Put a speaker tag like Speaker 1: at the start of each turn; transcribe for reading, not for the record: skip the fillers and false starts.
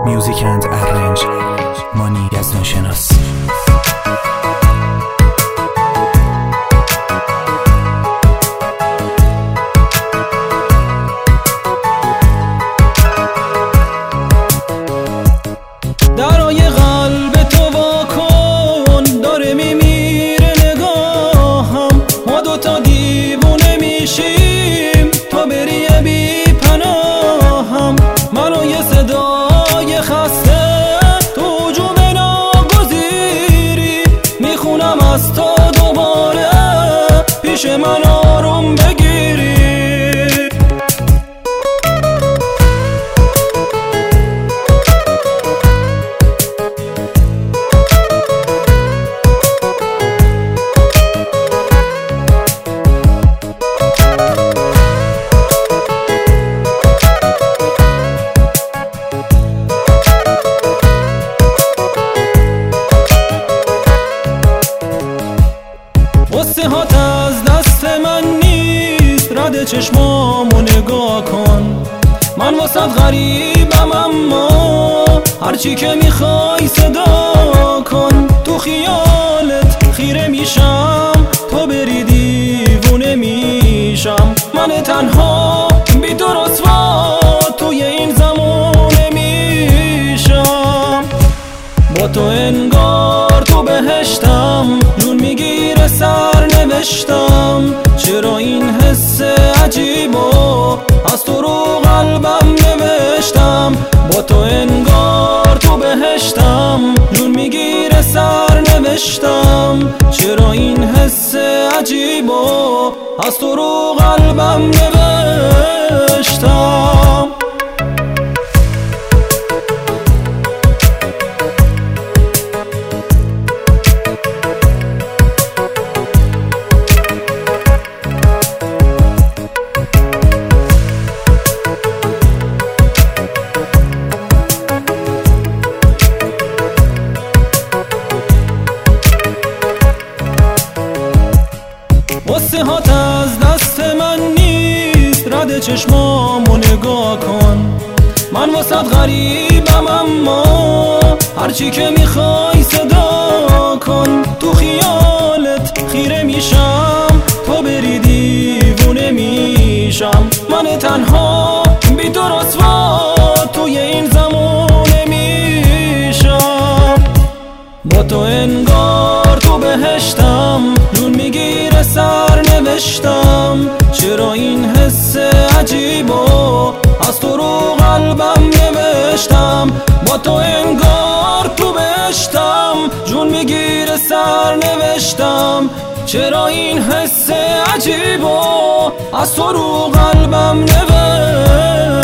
Speaker 1: Music and arrange مانی یزدانشناس.
Speaker 2: درای قلب تو وا کن، داره میمیره نگاهم. ما دوتا دیوونه میشیم تا بری بی پناهم. منو یه صدای خسته تو جوم ناگزیری، میخونم از تو دوباره پیش من آروم بگیری. قصه هات از دست من نیست، رد چشمامو نگاه کن. من واسط غریبم اما هرچی که میخوای صدا کن. تو خیالت خیره میشم، تو بری دیوونه میشم. من تنها بی تو رسوا توی این زمونه میشم. با تو انگار تو بهشتم، جون میگیره سر نوشتم. چرا این حس عجیبو از تو رو قلبم نوشتم. با تو انگار تو بهشتم، جون میگیره سر نوشتم. چرا این حس عجیبو از تو رو قلبم نوشتم. قصه هات از دست من نیست، رد چشمامو نگاه کن. من واسط غریبم اما هرچی که میخوای صدا کن. تو خیالت خیره میشم، تو بری دیوونه میشم. من تنها بی تو رسوا توی این زمونه میشم. با تو انگار تو بهشتم، جون میگیره سر نوشتم. چرا این حس عجیبو از تو رو قلبم نوشتم. با تو انگار تو بهشتم، جون میگیره سر نوشتم. چرا این حس عجیبو از تو رو قلبم نوشتم.